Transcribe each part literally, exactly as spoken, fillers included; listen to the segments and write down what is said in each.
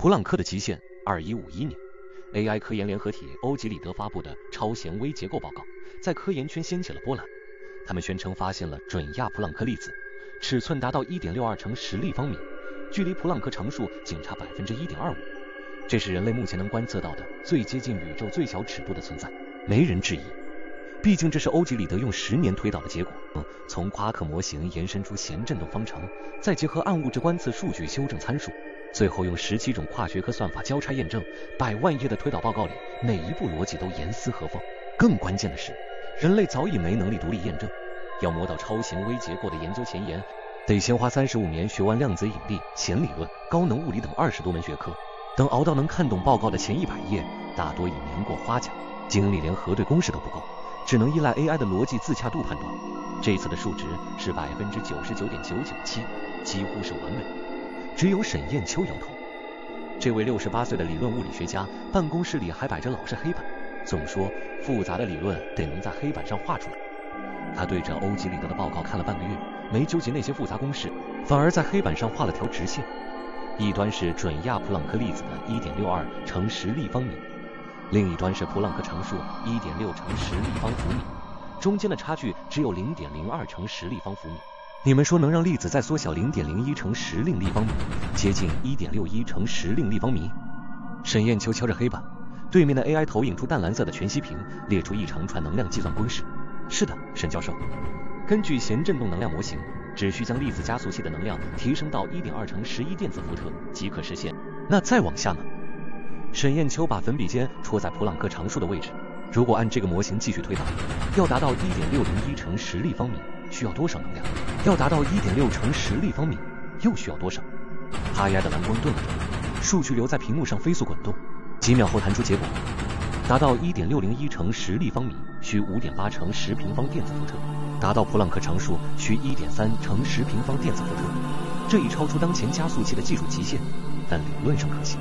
普朗克的极限。二一五一年 ，A I 科研联合体欧几里得发布的超弦微结构报告，在科研圈掀起了波澜。他们宣称发现了准亚普朗克粒子，尺寸达到 一点六二乘十立方米，距离普朗克常数仅差 百分之一点二五。这是人类目前能观测到的最接近宇宙最小尺度的存在，没人质疑。毕竟这是欧几里得用十年推导的结果，从夸克模型延伸出弦振动方程，再结合暗物质观测数据修正参数，最后用十七种跨学科算法交叉验证。百万页的推导报告里，每一步逻辑都严丝合缝。更关键的是，人类早已没能力独立验证，要摸到超弦微结构的研究前沿，得先花三十五年学完量子引力、弦理论、高能物理等二十多门学科。等熬到能看懂报告的前一百页，大多已年过花甲，精力连核对公式都不够，只能依赖 A I 的逻辑自洽度判断。这次的数值是 百分之九十九点九九七， 几乎是完美。只有沈燕秋摇头。这位六十八岁的理论物理学家办公室里还摆着老式黑板，总说复杂的理论得能在黑板上画出来。他对着欧几里得的报告看了半个月，没纠结那些复杂公式，反而在黑板上画了条直线，一端是准亚普朗克粒子的 一点六二乘十立方米，另一端是普朗克常数 一点六乘十立方伏米，中间的差距只有 零点零二乘十立方伏米。你们说能让粒子再缩小 零点零一乘十令立方米，接近 一点六一乘十令立方米？沈燕秋敲着黑板，对面的 A I 投影出淡蓝色的全息屏，列出一长串能量计算公式。是的，沈教授，根据弦振动能量模型，只需将粒子加速器的能量提升到 一点二乘十一电子伏特即可实现。那再往下呢？沈燕秋把粉笔尖戳在普朗克常数的位置。如果按这个模型继续推导，要达到 一点六零一乘十立方米需要多少能量？要达到 一点六乘十立方米又需要多少？哈亚的蓝光顿了顿，数据流在屏幕上飞速滚动，几秒后弹出结果，达到 一点六零一乘十立方米需 五点八乘十平方电子伏特，达到普朗克常数需 一点三乘十平方电子伏特。这已超出当前加速器的技术极限，但理论上可行。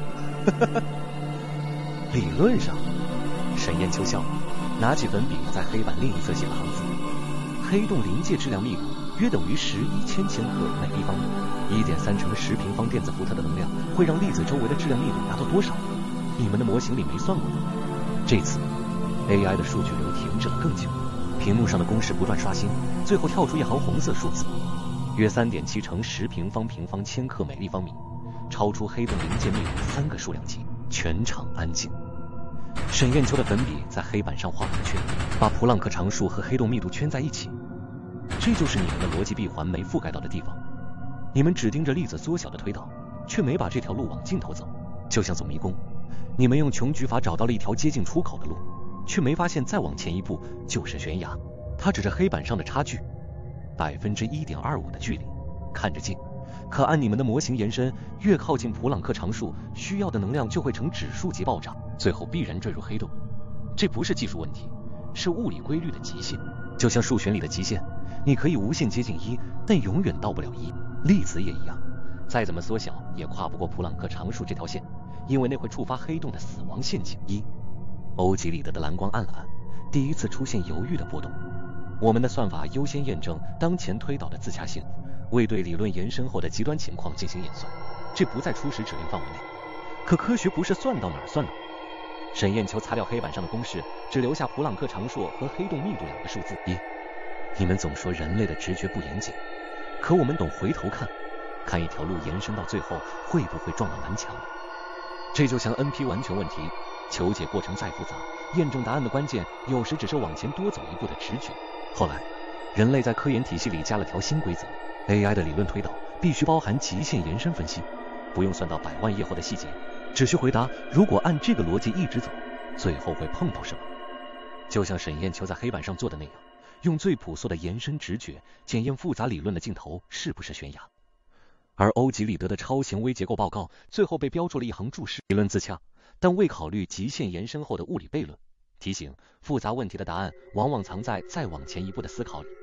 理论上，沈燕秋笑了，拿起粉笔在黑板另一侧写了行字：黑洞临界质量密度约等于十一千千克每立方米， 一点三乘十平方电子伏特的能量会让粒子周围的质量密度达到多少？你们的模型里没算过吗？这次 A I 的数据流停滞了更久，屏幕上的公式不断刷新，最后跳出一行红色数字，约 三点七乘十平方平方千克每立方米，超出黑洞临界密度三个数量级。全场安静。沈燕秋的粉笔在黑板上画了个圈，把普朗克常数和黑洞密度圈在一起。这就是你们的逻辑闭环没覆盖到的地方。你们只盯着粒子缩小的推导，却没把这条路往尽头走。就像走迷宫，你们用穷举法找到了一条接近出口的路，却没发现再往前一步就是悬崖。他指着黑板上的差距，百分之一点二五的距离，看着近。可按你们的模型延伸，越靠近普朗克常数，需要的能量就会呈指数级暴涨，最后必然坠入黑洞。这不是技术问题，是物理规律的极限。就像数学里的极限，你可以无限接近一，但永远到不了一。粒子也一样，再怎么缩小也跨不过普朗克常数这条线，因为那会触发黑洞的死亡陷阱。一，欧几里得的蓝光暗了暗，第一次出现犹豫的波动。我们的算法优先验证当前推导的自洽性，未对理论延伸后的极端情况进行演算，这不在初始指令范围内。可科学不是算到哪儿算哪儿。沈燕秋擦掉黑板上的公式，只留下普朗克常数和黑洞密度两个数字。一，你们总说人类的直觉不严谨，可我们懂回头看，看一条路延伸到最后会不会撞到南墙。这就像 N P 完全问题，求解过程再复杂，验证答案的关键有时只是往前多走一步的直觉。后来人类在科研体系里加了条新规则， A I 的理论推导必须包含极限延伸分析，不用算到百万页后的细节，只需回答如果按这个逻辑一直走，最后会碰到什么。就像沈燕秋在黑板上做的那样，用最朴素的延伸直觉检验复杂理论的尽头是不是悬崖。而欧几里得的超弦微结构报告最后被标注了一行注释：理论自洽，但未考虑极限延伸后的物理悖论，提醒复杂问题的答案往往藏在再往前一步的思考里。